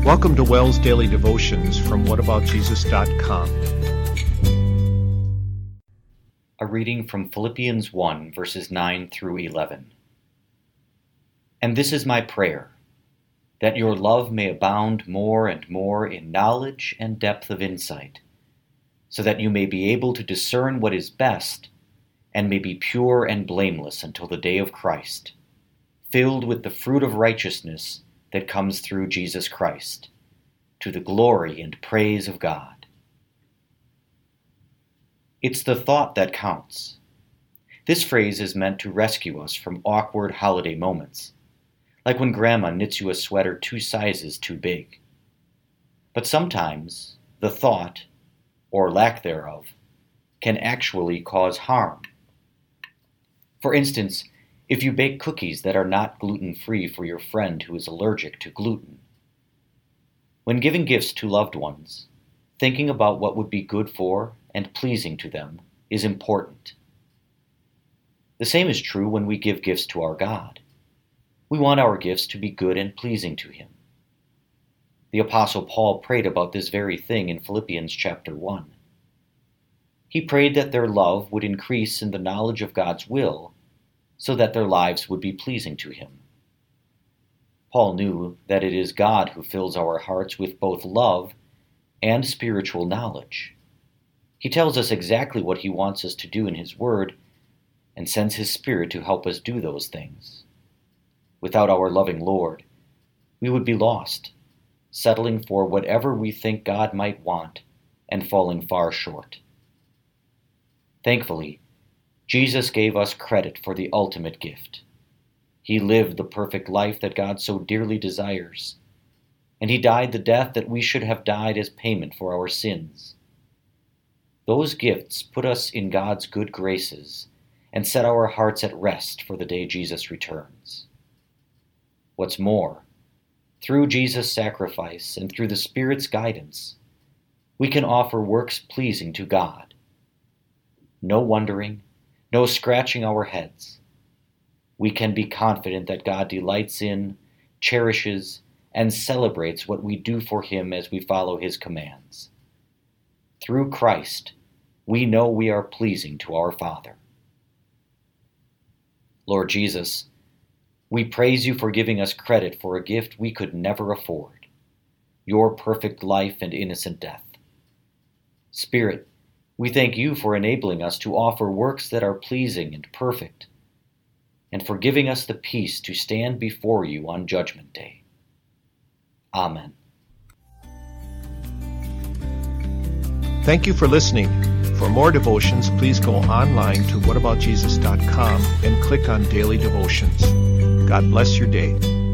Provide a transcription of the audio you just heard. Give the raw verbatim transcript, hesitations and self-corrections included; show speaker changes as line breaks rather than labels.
Welcome to Wells Daily Devotions from what about jesus dot com.
A reading from Philippians one, verses nine through eleven. And this is my prayer, that your love may abound more and more in knowledge and depth of insight, so that you may be able to discern what is best, and may be pure and blameless until the day of Christ, filled with the fruit of righteousness that comes through Jesus Christ, to the glory and praise of God. It's the thought that counts. This phrase is meant to rescue us from awkward holiday moments, like when Grandma knits you a sweater two sizes too big. But sometimes the thought, or lack thereof, can actually cause harm. For instance, if you bake cookies that are not gluten-free for your friend who is allergic to gluten. When giving gifts to loved ones, thinking about what would be good for and pleasing to them is important. The same is true when we give gifts to our God. We want our gifts to be good and pleasing to Him. The Apostle Paul prayed about this very thing in Philippians chapter one. He prayed that their love would increase in the knowledge of God's will, so that their lives would be pleasing to Him. Paul knew that it is God who fills our hearts with both love and spiritual knowledge. He tells us exactly what He wants us to do in His Word, and sends His Spirit to help us do those things. Without our loving Lord, we would be lost, settling for whatever we think God might want, and falling far short. Thankfully, Jesus gave us credit for the ultimate gift. He lived the perfect life that God so dearly desires, and He died the death that we should have died as payment for our sins. Those gifts put us in God's good graces and set our hearts at rest for the day Jesus returns. What's more, through Jesus' sacrifice and through the Spirit's guidance, we can offer works pleasing to God. No wondering, no scratching our heads. We can be confident that God delights in, cherishes, and celebrates what we do for Him as we follow His commands. Through Christ, we know we are pleasing to our Father. Lord Jesus, we praise You for giving us credit for a gift we could never afford, Your perfect life and innocent death. Spirit, we thank You for enabling us to offer works that are pleasing and perfect, and for giving us the peace to stand before You on Judgment Day. Amen.
Thank you for listening. For more devotions, please go online to what about jesus dot com and click on Daily Devotions. God bless your day.